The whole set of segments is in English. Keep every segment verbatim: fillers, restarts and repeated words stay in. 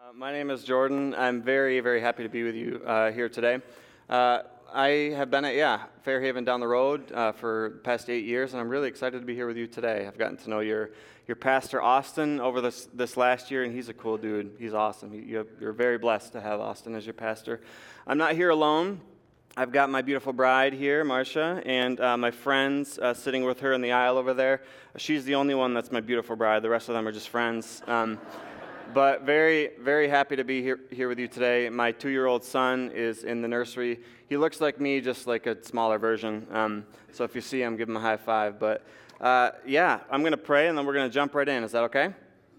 Uh, my name is Jordan. I'm very, very happy to be with you uh, here today. Uh, I have been at, yeah, Fairhaven down the road uh, for the past eight years, and I'm really excited to be here with you today. I've gotten to know your your pastor, Austin, over this this last year, and he's a cool dude. He's awesome. You, you- you're very blessed to have Austin as your pastor. I'm not here alone. I've got my beautiful bride here, Marcia, and uh, my friends uh, sitting with her in the aisle over there. She's the only one that's my beautiful bride. The rest of them are just friends. Um, But very, very happy to be here, here with you today. My two-year-old son is in the nursery. He looks like me, just like a smaller version. Um, so if you see him, give him a high five. But uh, yeah, I'm going to pray, and then we're going to jump right in. Is that okay?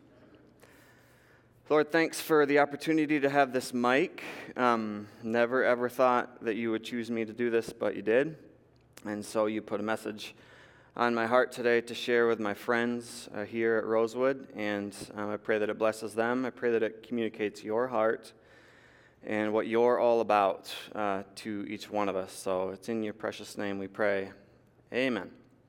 Lord, thanks for the opportunity to have this mic. Um, never, ever thought that you would choose me to do this, but you did. And so you put a message on my heart today to share with my friends uh, here at Rosewood, and um, I pray that it blesses them. I pray that it communicates your heart and what you're all about uh, to each one of us. So it's in your precious name we pray. Amen.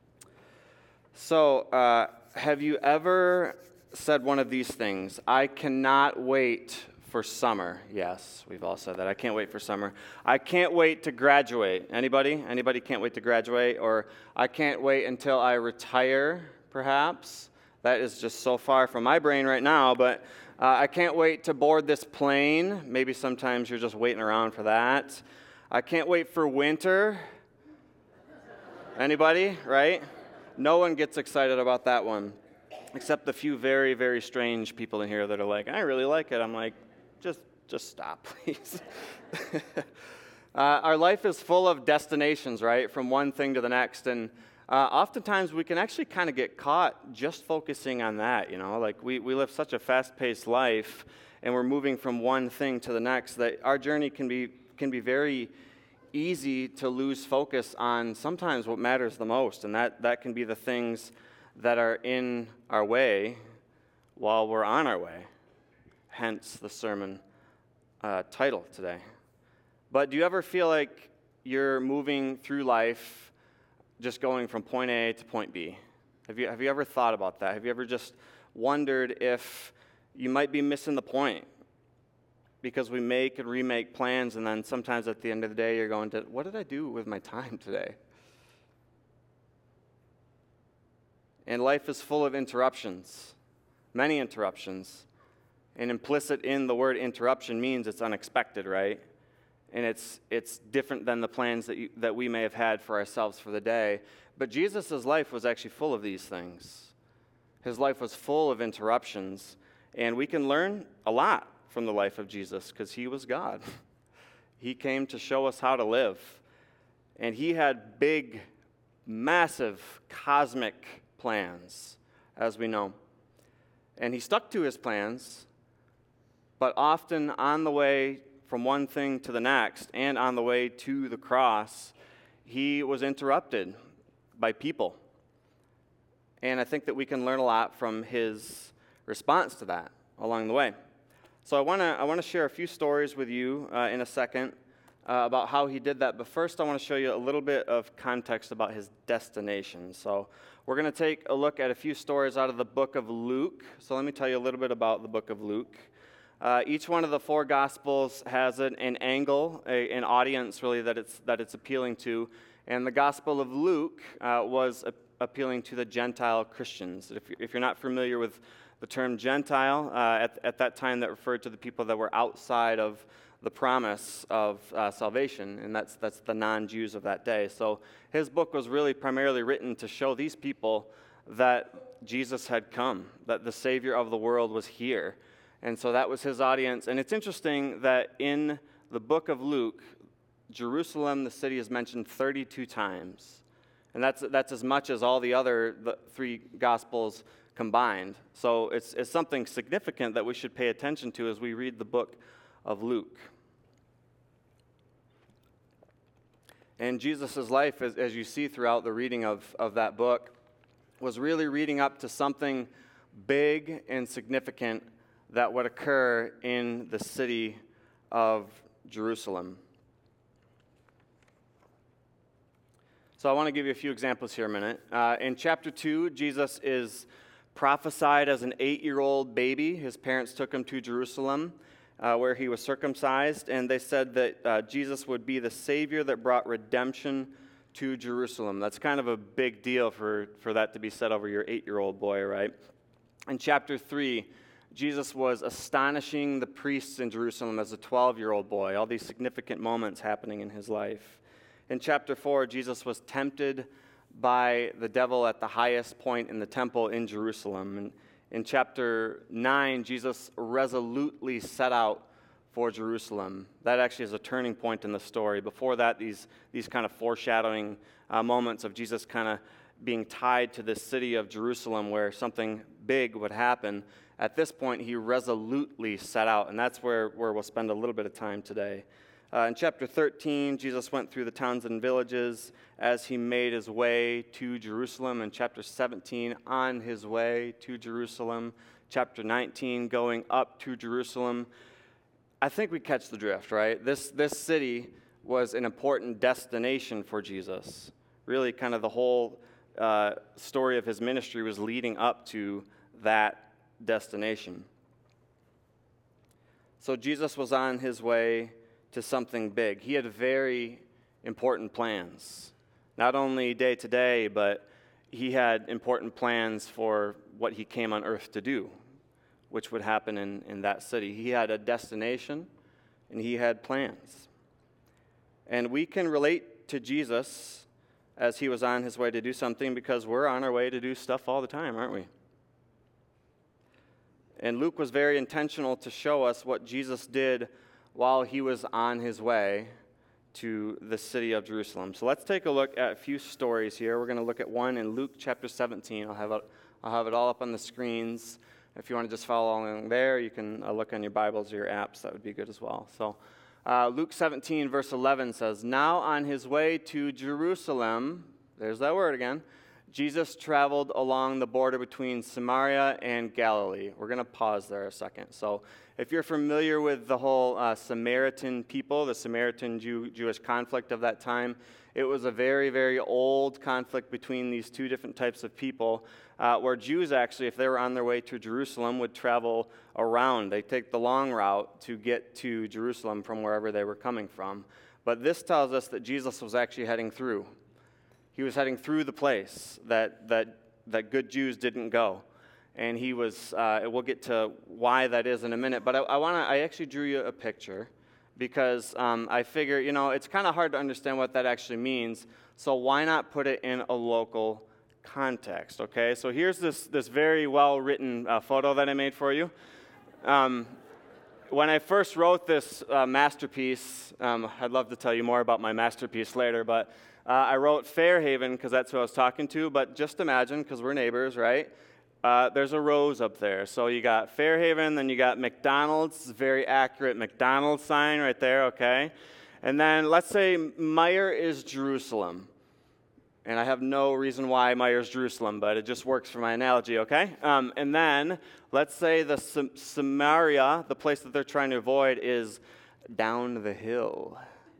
So, uh, have you ever said one of these things? I cannot wait for summer. Yes, we've all said that. I can't wait for summer. I can't wait to graduate. Anybody? Anybody can't wait to graduate? Or I can't wait until I retire, perhaps. That is just so far from my brain right now, but uh, I can't wait to board this plane. Maybe sometimes you're just waiting around for that. I can't wait for winter. Anybody, right? No one gets excited about that one, except the few very, very strange people in here that are like, I really like it. I'm like, Just, just stop, please. uh, our life is full of destinations, right, from one thing to the next, and uh, oftentimes we can actually kind of get caught just focusing on that, you know, like we, we live such a fast-paced life, and we're moving from one thing to the next that our journey can be can be very easy to lose focus on sometimes what matters the most, and that, that can be the things that are in our way while we're on our way. Hence the sermon uh, title today. But do you ever feel like you're moving through life just going from point A to point B? Have you, have you ever thought about that? Have you ever just wondered if you might be missing the point? Because we make and remake plans, and then sometimes at the end of the day, you're going to, what did I do with my time today? And life is full of interruptions, many interruptions. And implicit in the word interruption means it's unexpected, right? And it's it's different than the plans that you, that we may have had for ourselves for the day. But Jesus' life was actually full of these things. His life was full of interruptions. And we can learn a lot from the life of Jesus because he was God. He came to show us how to live. And he had big, massive, cosmic plans, as we know. And he stuck to his plans. But often on the way from one thing to the next and on the way to the cross, he was interrupted by people. And I think that we can learn a lot from his response to that along the way. So I want to I want to share a few stories with you uh, in a second uh, about how he did that. But first I want to show you a little bit of context about his destination. So we're going to take a look at a few stories out of the book of Luke. So let me tell you a little bit about the book of Luke. Uh, each one of the four Gospels has an, an angle, a, an audience really that it's that it's appealing to, and the Gospel of Luke uh, was a, appealing to the Gentile Christians. If, you, if you're not familiar with the term Gentile, uh, at, at that time that referred to the people that were outside of the promise of uh, salvation, and that's that's the non-Jews of that day. So his book was really primarily written to show these people that Jesus had come, that the Savior of the world was here. And so that was his audience. And it's interesting that in the book of Luke, Jerusalem, the city, is mentioned thirty-two times. And that's that's as much as all the other the three Gospels combined. So it's, it's something significant that we should pay attention to as we read the book of Luke. And Jesus' life, as, as you see throughout the reading of, of that book, was really reading up to something big and significant that would occur in the city of Jerusalem. So I want to give you a few examples here in a minute. Uh, in chapter two, Jesus is prophesied as an eight-year-old baby. His parents took him to Jerusalem, uh, where he was circumcised, and they said that uh, Jesus would be the Savior that brought redemption to Jerusalem. That's kind of a big deal for, for that to be said over your eight-year-old boy, right? In chapter three, Jesus was astonishing the priests in Jerusalem as a twelve-year-old boy, all these significant moments happening in his life. In chapter four, Jesus was tempted by the devil at the highest point in the temple in Jerusalem. And in chapter nine, Jesus resolutely set out for Jerusalem. That actually is a turning point in the story. Before that, these, these kind of foreshadowing uh, moments of Jesus kind of being tied to the city of Jerusalem where something big would happen. At this point, he resolutely set out, and that's where, where we'll spend a little bit of time today. Uh, in chapter thirteen, Jesus went through the towns and villages as he made his way to Jerusalem. In chapter seventeen, on his way to Jerusalem. Chapter nineteen, going up to Jerusalem. I think we catch the drift, right? This, this city was an important destination for Jesus. Really, kind of the whole uh, story of his ministry was leading up to that destination. So Jesus was on his way to something big. He had very important plans, not only day to day, but he had important plans for what he came on earth to do, which would happen in, in that city. He had a destination, and he had plans. And we can relate to Jesus as he was on his way to do something because we're on our way to do stuff all the time, aren't we? And Luke was very intentional to show us what Jesus did while he was on his way to the city of Jerusalem. So let's take a look at a few stories here. We're going to look at one in Luke chapter seventeen. I'll have it, I'll have it all up on the screens. If you want to just follow along there, you can uh, look on your Bibles or your apps. That would be good as well. So uh, Luke seventeen, verse eleven says, "Now on his way to Jerusalem," there's that word again, "Jesus traveled along the border between Samaria and Galilee." We're going to pause there a second. So if you're familiar with the whole uh, Samaritan people, the Samaritan Jew- Jewish conflict of that time, it was a very, very old conflict between these two different types of people, uh, where Jews actually, if they were on their way to Jerusalem, would travel around. They take the long route to get to Jerusalem from wherever they were coming from. But this tells us that Jesus was actually heading through. He was heading through the place that that that good Jews didn't go, and he was. Uh, we'll get to why that is in a minute. But I, I want to. I actually drew you a picture because um, I figure you know it's kind of hard to understand what that actually means. So why not put it in a local context? Okay. So here's this this very well written uh, photo that I made for you. Um, When I first wrote this uh, masterpiece, um, I'd love to tell you more about my masterpiece later, but uh, I wrote Fairhaven because that's who I was talking to, but just imagine, because we're neighbors, right? Uh, there's a rose up there. So you got Fairhaven, then you got McDonald's, very accurate McDonald's sign right there, okay? And then let's say Meyer is Jerusalem. And I have no reason why Meyer's Jerusalem, but it just works for my analogy, okay? Um, and then, let's say the Sam- Samaria, the place that they're trying to avoid, is down the hill.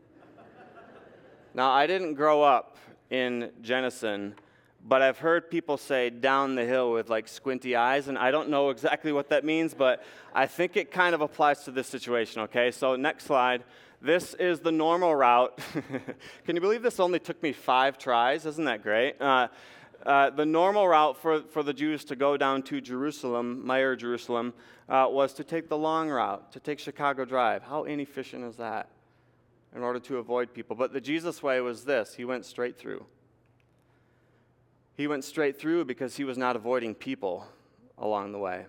Now, I didn't grow up in Jenison, but I've heard people say down the hill with like squinty eyes, and I don't know exactly what that means, but I think it kind of applies to this situation, okay? So next slide. This is the normal route. Can you believe this only took me five tries? Isn't that great? Uh, uh, the normal route for, for the Jews to go down to Jerusalem, Meyer, Jerusalem, uh, was to take the long route, to take Chicago Drive. How inefficient is that in order to avoid people? But the Jesus way was this. He went straight through. He went straight through because he was not avoiding people along the way.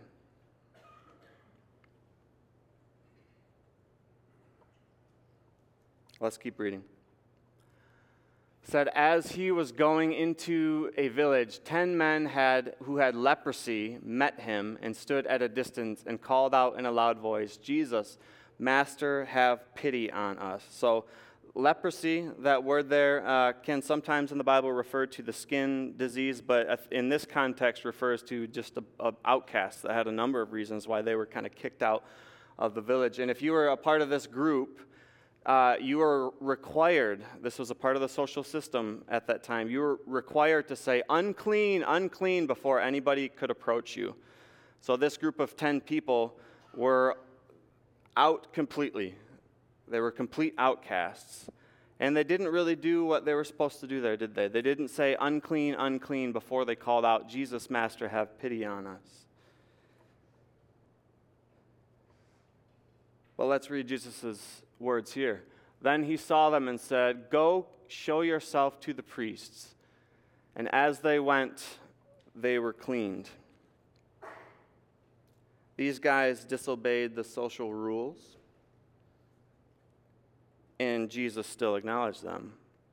Let's keep reading. It said, as he was going into a village, ten men had who had leprosy met him and stood at a distance and called out in a loud voice, Jesus, Master, have pity on us. So leprosy, that word there, uh, can sometimes in the Bible refer to the skin disease, but in this context refers to just an outcast that had a number of reasons why they were kind of kicked out of the village. And if you were a part of this group, uh, you were required, this was a part of the social system at that time, you were required to say, unclean, unclean, before anybody could approach you. So this group of ten people were out completely. They were complete outcasts. And they didn't really do what they were supposed to do there, did they? They didn't say, unclean, unclean, before they called out, Jesus, Master, have pity on us. Well, let's read Jesus' words here. Then he saw them and said, go show yourself to the priests. And as they went, they were cleaned. These guys disobeyed the social rules, and Jesus still acknowledged them.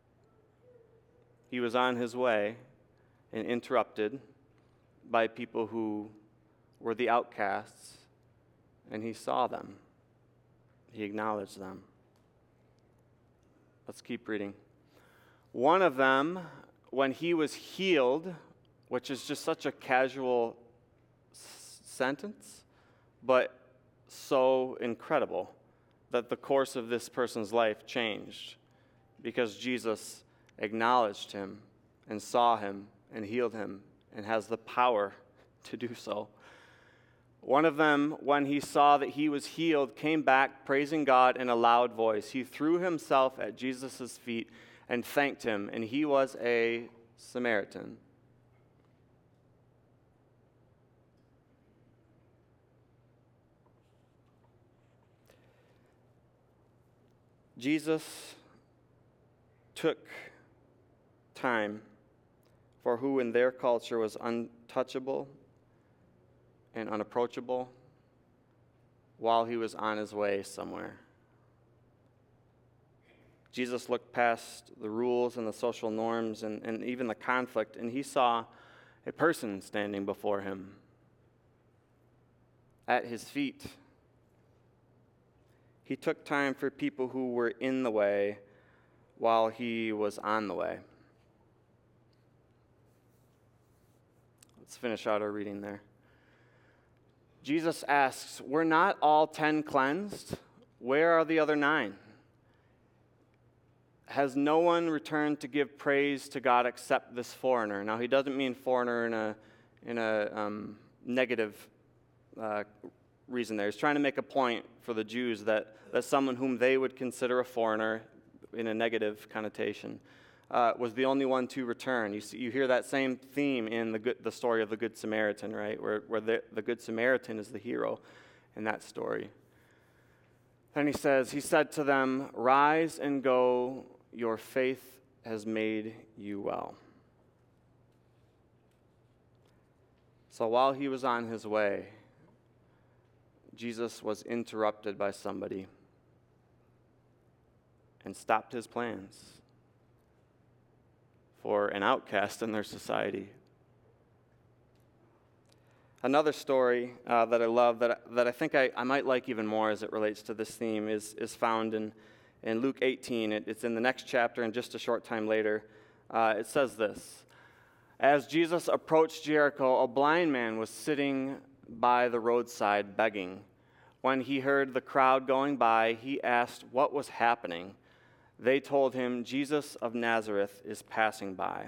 He was on his way and interrupted by people who were the outcasts, and he saw them. He acknowledged them. Let's keep reading. One of them, when he was healed, which is just such a casual s- sentence, but so incredible that the course of this person's life changed because Jesus acknowledged him and saw him and healed him and has the power to do so. One of them, when he saw that he was healed, came back praising God in a loud voice. He threw himself at Jesus' feet and thanked him, and he was a Samaritan. Jesus took time for who in their culture was untouchable and unapproachable while he was on his way somewhere. Jesus looked past the rules and the social norms and, and even the conflict, and he saw a person standing before him at his feet. He took time for people who were in the way while he was on the way. Let's finish out our reading there. Jesus asks, were not all ten cleansed? Where are the other nine? Has no one returned to give praise to God except this foreigner? Now, he doesn't mean foreigner in a, in a um, negative uh, reason there. He's trying to make a point for the Jews that, that someone whom they would consider a foreigner in a negative connotation uh, was the only one to return. You see, you hear that same theme in the good, the story of the Good Samaritan, right? Where, where the, the Good Samaritan is the hero in that story. Then he says, he said to them, rise and go, your faith has made you well. So while he was on his way, Jesus was interrupted by somebody and stopped his plans for an outcast in their society. Another story uh, that I love, that, that I think I, I might like even more as it relates to this theme, is, is found in, in Luke eighteen. It, it's in the next chapter, and just a short time later. Uh, it says this: as Jesus approached Jericho, a blind man was sitting by the roadside begging. When he heard the crowd going by, he asked what was happening. They told him, Jesus of Nazareth is passing by.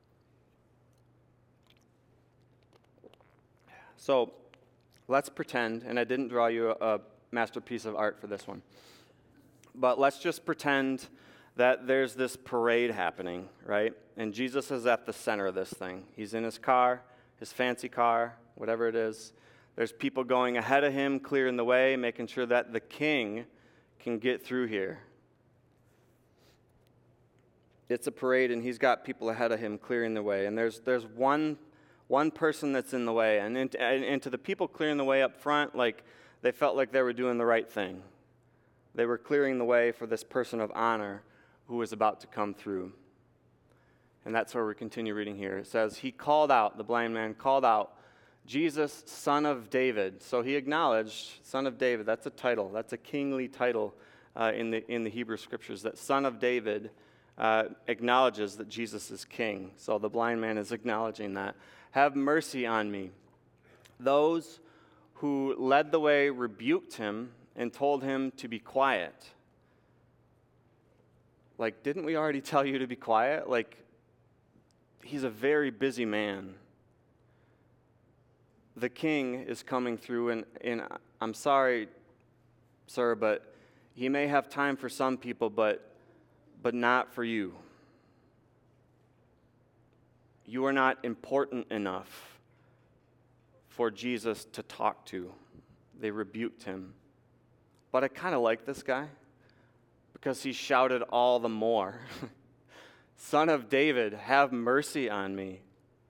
So let's pretend, and I didn't draw you a, a masterpiece of art for this one, but let's just pretend that there's this parade happening, right? And Jesus is at the center of this thing. He's in his car, his fancy car, whatever it is. There's people going ahead of him, clearing the way, making sure that the king can get through here. It's a parade, and he's got people ahead of him clearing the way. And there's there's one one person that's in the way. And, in, and, and to the people clearing the way up front, like they felt like they were doing the right thing. They were clearing the way for this person of honor who was about to come through. And that's where we continue reading here. It says, he called out, the blind man called out, Jesus, son of David. So he acknowledged, son of David, that's a title. That's a kingly title uh, in the in the Hebrew Scriptures, that son of David uh, acknowledges that Jesus is king. So the blind man is acknowledging that. Have mercy on me. Those who led the way rebuked him and told him to be quiet. like, didn't we already tell you to be quiet? Like, he's a very busy man. The king is coming through, and, and I'm sorry, sir, but he may have time for some people, but, but not for you. You are not important enough for Jesus to talk to. They rebuked him. But I kind of like this guy because he shouted all the more, Son of David, have mercy on me.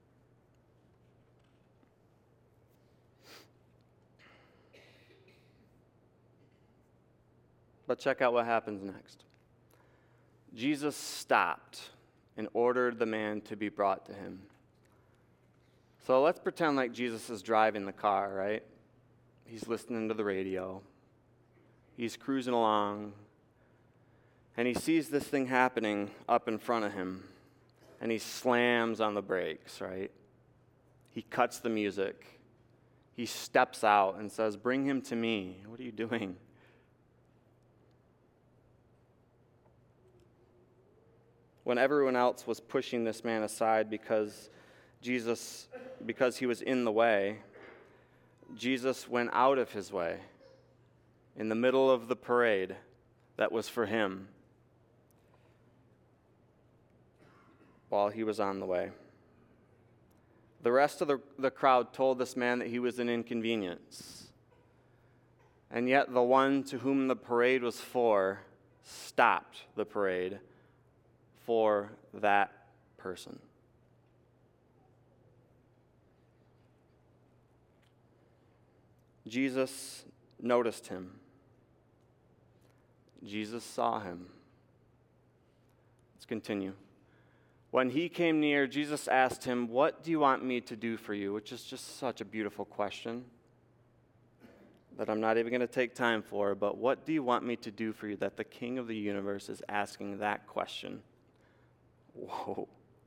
But check out what happens next. Jesus stopped and ordered the man to be brought to him. So let's pretend like Jesus is driving the car, right? He's listening to the radio. He's cruising along. And he sees this thing happening up in front of him. And he slams on the brakes, right? He cuts the music. He steps out and says, "Bring him to me." What are you doing? When everyone else was pushing this man aside because Jesus, because he was in the way, Jesus went out of his way in the middle of the parade that was for him while he was on the way. The rest of the, the crowd told this man that he was an inconvenience. And yet the one to whom the parade was for stopped the parade for that person. Jesus noticed him. Jesus saw him. Let's continue. When he came near, Jesus asked him, "What do you want me to do for you?" Which is just such a beautiful question that I'm not even going to take time for. But what do you want me to do for you? That the King of the universe is asking that question. Whoa.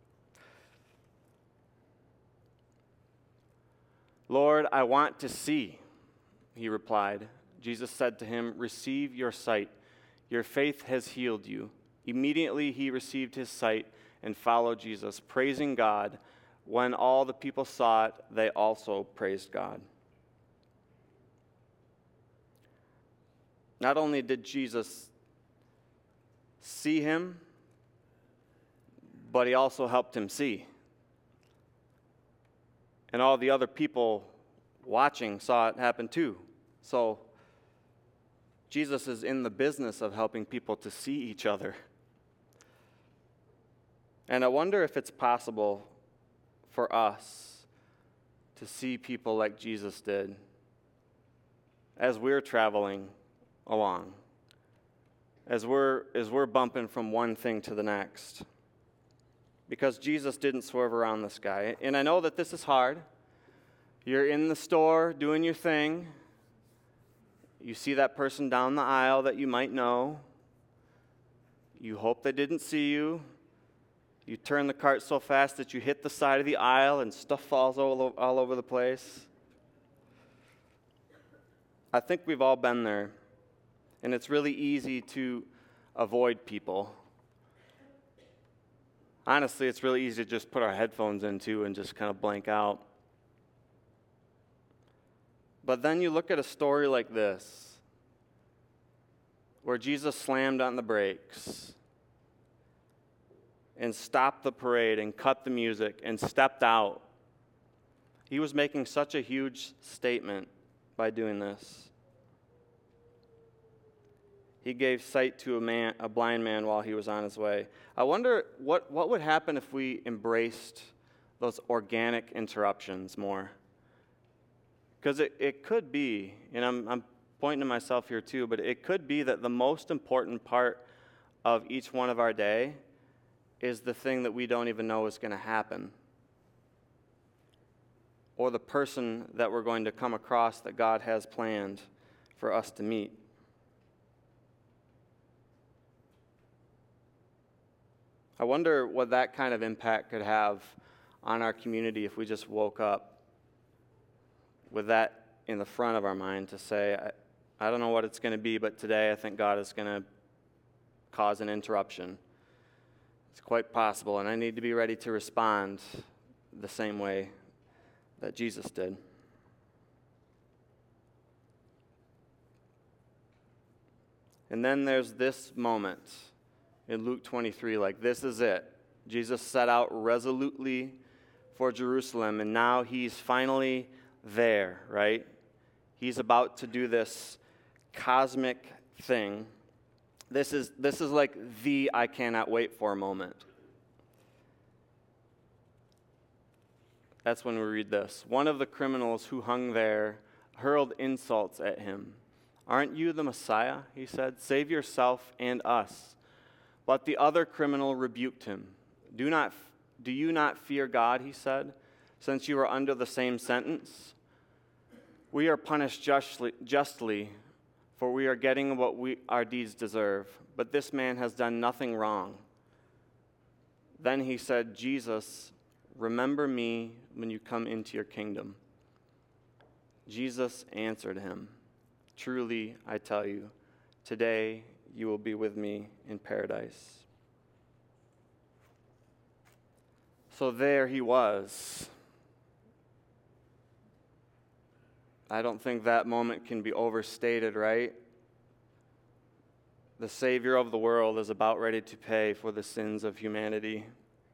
"Lord, I want to see," he replied. Jesus said to him, "Receive your sight. Your faith has healed you." Immediately he received his sight and followed Jesus, praising God. When all the people saw it, they also praised God. Not only did Jesus see him, but he also helped him see. And all the other people watching saw it happen too. So Jesus is in the business of helping people to see each other. And I wonder if it's possible for us to see people like Jesus did as we're traveling along, as we're, as we're bumping from one thing to the next. Because Jesus didn't swerve around this guy. And I know that this is hard. You're in the store doing your thing. You see that person down the aisle that you might know. You hope they didn't see you. You turn the cart so fast that you hit the side of the aisle and stuff falls all, all over the place. I think we've all been there. And it's really easy to avoid people. Honestly, it's really easy to just put our headphones in too and just kind of blank out. But then you look at a story like this, where Jesus slammed on the brakes and stopped the parade and cut the music and stepped out. He was making such a huge statement by doing this. He gave sight to a man, a blind man while he was on his way. I wonder what, what would happen if we embraced those organic interruptions more. Because it, it could be, and I'm, I'm pointing to myself here too, but it could be that the most important part of each one of our day is the thing that we don't even know is going to happen. Or the person that we're going to come across that God has planned for us to meet. I wonder what that kind of impact could have on our community if we just woke up with that in the front of our mind to say, I, I don't know what it's going to be, but today I think God is going to cause an interruption It's quite possible, and I need to be ready to respond the same way that Jesus did. And then there's this moment in Luke twenty-three, like this is it. Jesus set out resolutely for Jerusalem, and now he's finally there, right? He's about to do this cosmic thing. This is, this is like the I cannot wait for moment. That's when we read this. One of the criminals who hung there hurled insults at him. "Aren't you the Messiah?" he said. "Save yourself and us." But the other criminal rebuked him. Do not, do you not fear God, he said, since you are under the same sentence? We are punished justly, justly, for we are getting what we, our deeds deserve. But this man has done nothing wrong. Then he said, "Jesus, remember me when you come into your kingdom." Jesus answered him, "Truly, I tell you, today you will be with me in paradise." So there he was. I don't think that moment can be overstated, right? The Savior of the world is about ready to pay for the sins of humanity.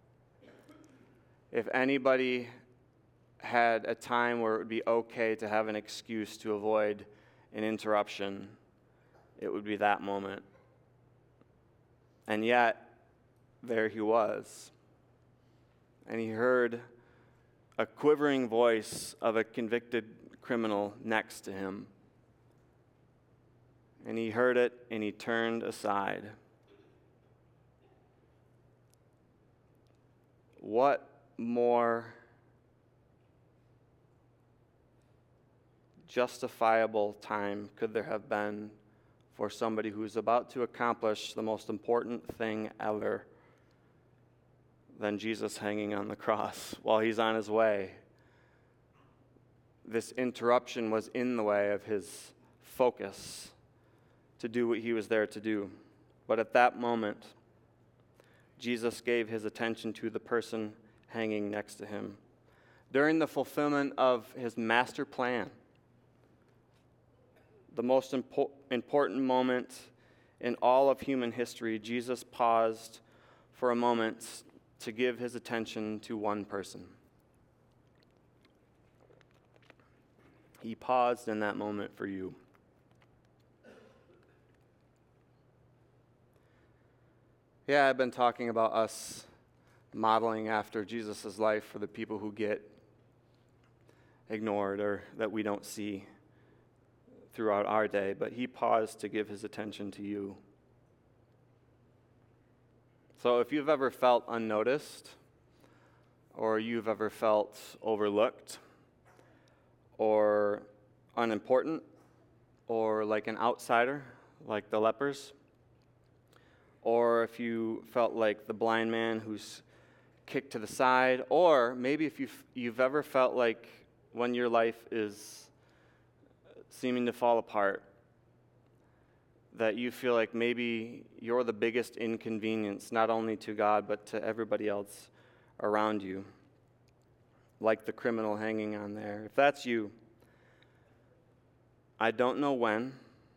If anybody had a time where it would be okay to have an excuse to avoid an interruption, it would be that moment. And yet, there he was. And he heard a quivering voice of a convicted criminal next to him. And he heard it, and he turned aside. What more justifiable time could there have been for somebody who's about to accomplish the most important thing ever than Jesus hanging on the cross while he's on his way? This interruption was in the way of his focus to do what he was there to do. But at that moment, Jesus gave his attention to the person hanging next to him. During the fulfillment of his master plan, the most impo- important moment in all of human history, Jesus paused for a moment to give his attention to one person. He paused in that moment for you. Yeah, I've been talking about us modeling after Jesus' life for the people who get ignored or that we don't see throughout our day, but he paused to give his attention to you. So if you've ever felt unnoticed, or you've ever felt overlooked, or unimportant, or like an outsider, like the lepers, or if you felt like the blind man who's kicked to the side, or maybe if you've, you've ever felt like when your life is seeming to fall apart, that you feel like maybe you're the biggest inconvenience, not only to God, but to everybody else around you, like the criminal hanging on there. If that's you, I don't know when,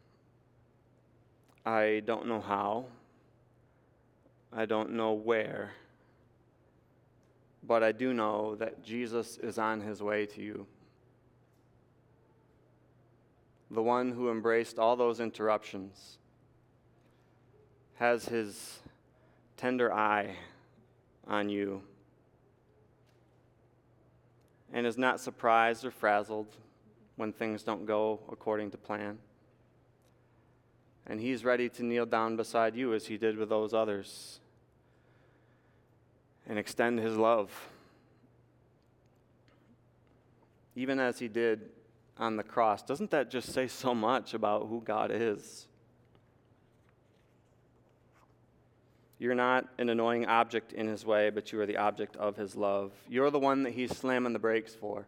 I don't know how, I don't know where, but I do know that Jesus is on his way to you. The one who embraced all those interruptions has his tender eye on you and is not surprised or frazzled when things don't go according to plan. And he's ready to kneel down beside you as he did with those others and extend his love, even as he did on the cross. Doesn't that just say so much about who God is? You're not an annoying object in his way, but you are the object of his love. You're the one that he's slamming the brakes for.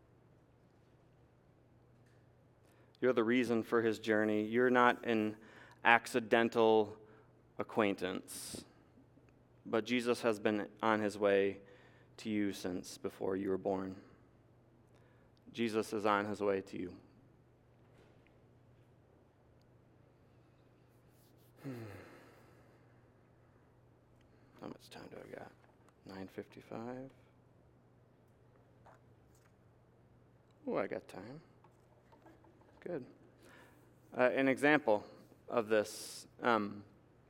You're the reason for his journey. You're not an accidental acquaintance, but Jesus has been on his way to you since before you were born. Jesus is on his way to you. Hmm. How much time do I got? nine fifty-five. Oh, I got time. Good. Uh, an example of this. Um,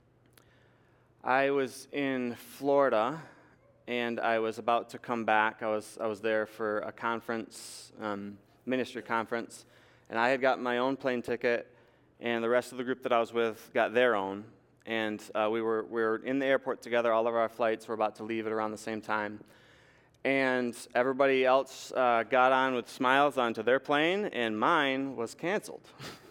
I was in Florida, and I was about to come back. I was I was there for a conference, um, ministry conference, and I had gotten my own plane ticket, and the rest of the group that I was with got their own. And uh, we were we were in the airport together. All of our flights were about to leave at around the same time. And everybody else uh, got on with smiles onto their plane, and mine was canceled.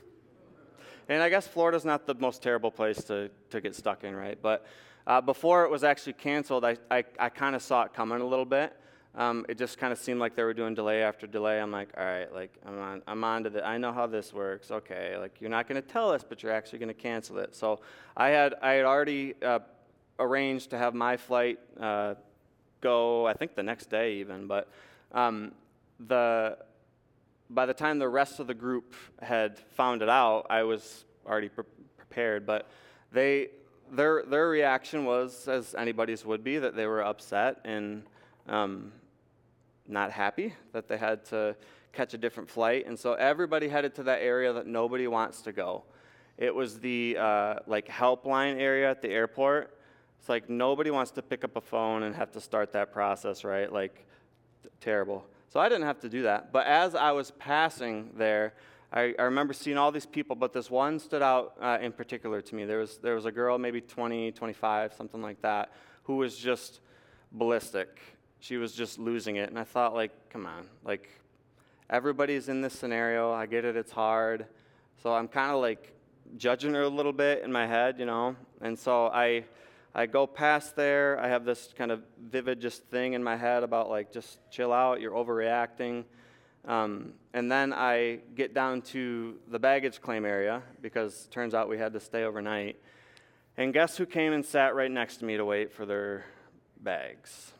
And I guess Florida's not the most terrible place to, to get stuck in, right? But uh, before it was actually canceled, I, I, I kind of saw it coming a little bit. Um, it just kind of seemed like they were doing delay after delay. I'm like, all right, like I'm on, I'm on to the, I know how this works. Okay, like you're not going to tell us, but you're actually going to cancel it. So I had, I had already uh, arranged to have my flight uh, go, I think the next day even, but um, the by the time the rest of the group had found it out, I was already pre- prepared. But they, their their reaction was, as anybody's would be, that they were upset and um, not happy that they had to catch a different flight, and so everybody headed to that area that nobody wants to go. It was the uh, like helpline area at the airport. It's like nobody wants to pick up a phone and have to start that process, right? Like, t- terrible. So I didn't have to do that. But as I was passing there, I, I remember seeing all these people, but this one stood out uh, in particular to me. There was there was a girl, maybe twenty, twenty-five, something like that, who was just ballistic. She was just losing it. And I thought, like, come on. Like, everybody's in this scenario. I get it. It's hard. So I'm kind of, like, judging her a little bit in my head, you know. And so I... I go past there. I have this kind of vivid just thing in my head about, like, just chill out, you're overreacting. Um, and then I get down to the baggage claim area because it turns out we had to stay overnight. And guess who came and sat right next to me to wait for their bags?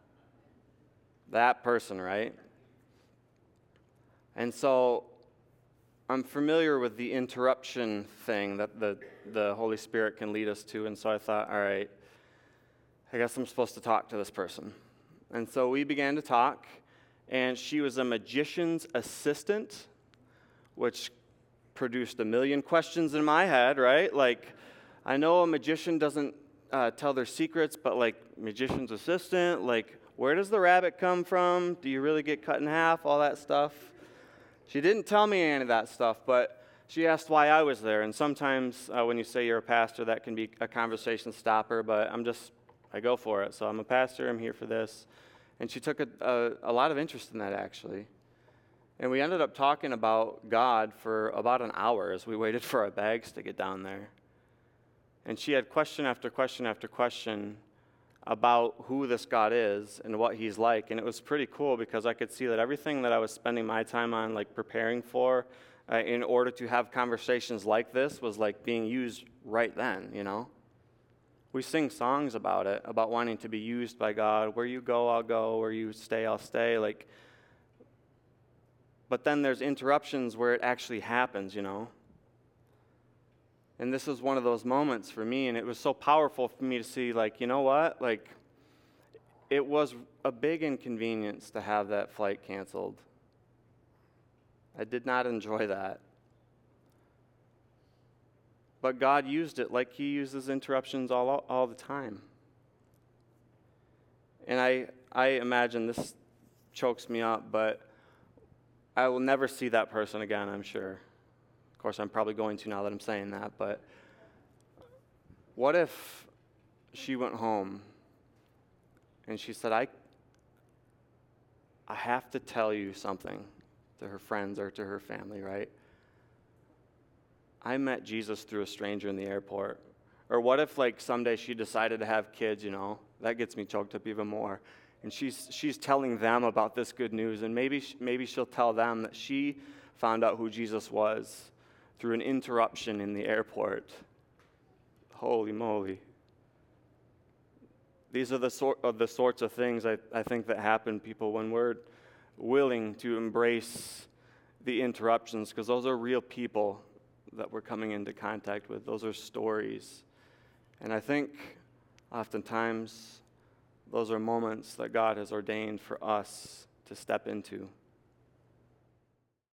That person, right? And so I'm familiar with the interruption thing that the, the Holy Spirit can lead us to, and so I thought, all right, I guess I'm supposed to talk to this person. And so we began to talk, and she was a magician's assistant, which produced a million questions in my head, right? Like, I know a magician doesn't uh, tell their secrets, but, like, magician's assistant, like, where does the rabbit come from? Do you really get cut in half? All that stuff. She didn't tell me any of that stuff, but she asked why I was there. And sometimes uh, when you say you're a pastor, that can be a conversation stopper, but I'm just, I go for it. So I'm a pastor, I'm here for this. And she took a, a, a lot of interest in that, actually. And we ended up talking about God for about an hour as we waited for our bags to get down there. And she had question after question after question about who this God is and what he's like. And it was pretty cool because I could see that everything that I was spending my time on, like, preparing for uh, in order to have conversations like this was, like, being used right then, you know? We sing songs about it, about wanting to be used by God. Where you go, I'll go. Where you stay, I'll stay. Like, but then there's interruptions where it actually happens, you know? And this was one of those moments for me, and it was so powerful for me to see, like, you know what? Like, it was a big inconvenience to have that flight canceled. I did not enjoy that. But God used it like he uses interruptions all, all the time. And I, I imagine this chokes me up, but I will never see that person again, I'm sure. Of course, I'm probably going to now that I'm saying that, but what if she went home and she said, I, I have to tell you something to her friends or to her family, right? I met Jesus through a stranger in the airport. Or what if, like, someday she decided to have kids, you know? That gets me choked up even more. And she's she's telling them about this good news, and maybe maybe she'll tell them that she found out who Jesus was through an interruption in the airport. Holy moly. These are the sort of the sorts of things I, I think that happen, people, when we're willing to embrace the interruptions, because those are real people that we're coming into contact with. Those are stories. And I think oftentimes those are moments that God has ordained for us to step into.